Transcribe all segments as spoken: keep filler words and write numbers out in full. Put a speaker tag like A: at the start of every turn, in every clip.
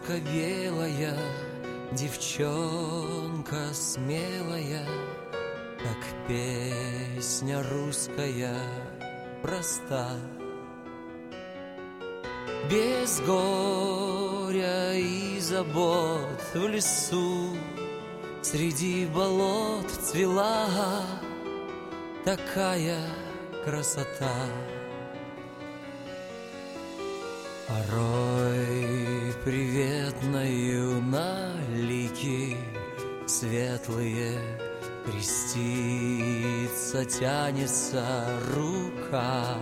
A: Розочка белая, девчонка смелая, как песня русская проста. Без горя и забот в лесу среди болот цвела такая красота. Порой приветною на лики светлые креститься тянется рука.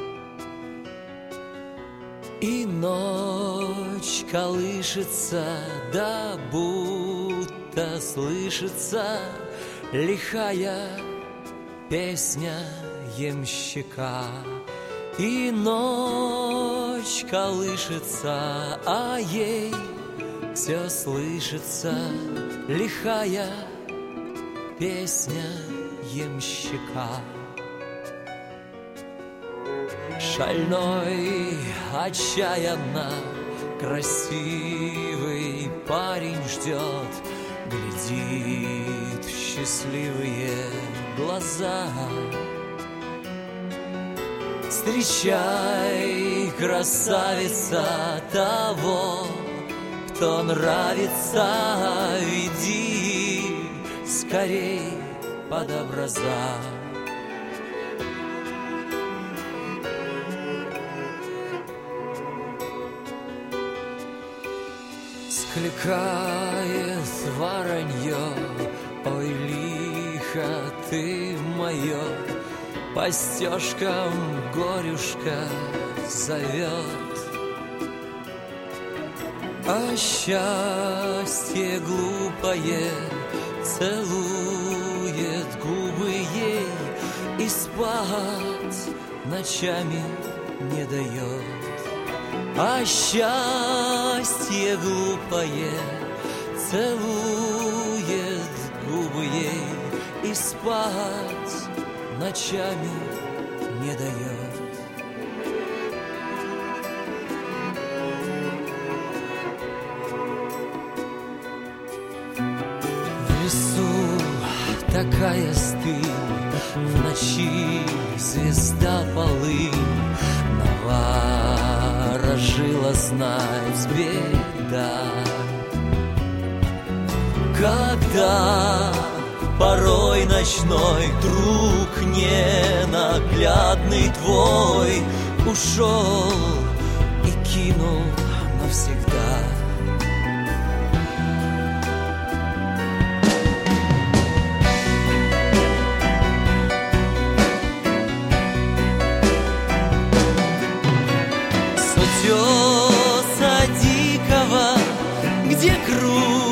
A: И ночь колышется, да будто слышится лихая песня ямщика. И ночь колышется, а ей все слышится лихая песня ямщика. Шальной, отчаянно красивый парень ждет, глядит в счастливые глаза. Встречай, красавица, того, кто нравится, веди скорей под образа. Скликает воронье, ой, лихо ты мое, по стежкам горюшка зовет. А счастье глупое целует губы ей и спать ночами не дает. А счастье глупое целует губы ей и спать ночами не дает. В лесу такая стыль, в ночи звезда полынь, наворожила знать беда. Когда порой ночной друг ненаглядный твой ушел и кинул навсегда. С утеса дикого, где круг